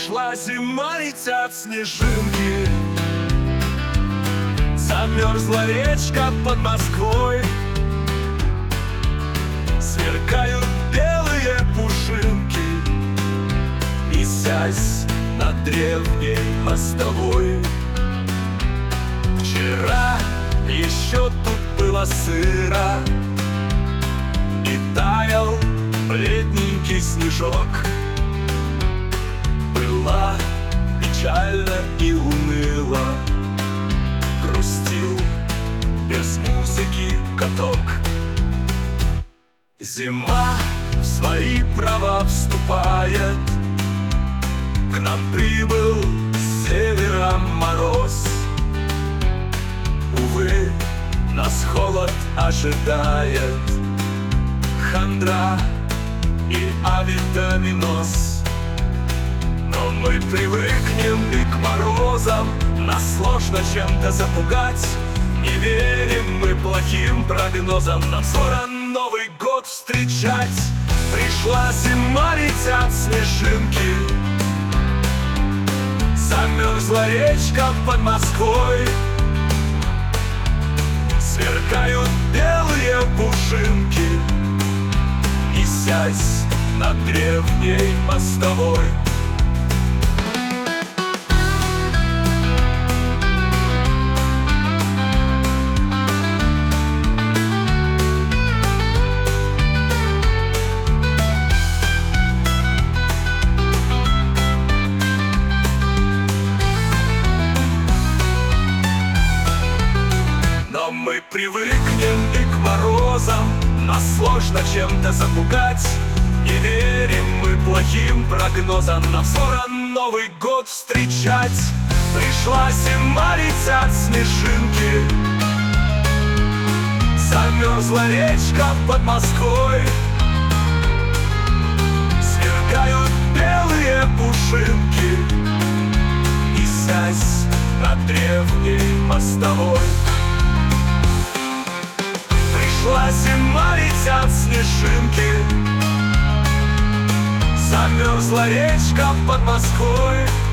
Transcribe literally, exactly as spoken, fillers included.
Пришла зима, летят снежинки, замерзла речка под Москвой, сверкают белые пушинки, висясь над древней мостовой. Вчера еще тут было сыро, и таял бледненький снежок. Было печально и уныло, грустил без музыки каток. Зима в свои права вступает, к нам прибыл с севера мороз. Увы, нас холод ожидает, хандра и авитаминоз. Но мы привыкнем и к морозам, нас сложно чем-то запугать. Не верим мы плохим прогнозам, нам скоро Новый год встречать. Пришла зима, летят снежинки, замерзла речка под Москвой, сверкают белые пушинки, несясь над древней мостовой. Мы привыкнем и к морозам, нас сложно чем-то запугать. Не верим мы плохим прогнозам, нам скоро Новый год встречать. Пришла зима, летят снежинки, замерзла речка под Москвой, сверкают белые пушинки, несясь над древней мостовой. Пришла зима, летят снежинки, замерзла речка под Москвой,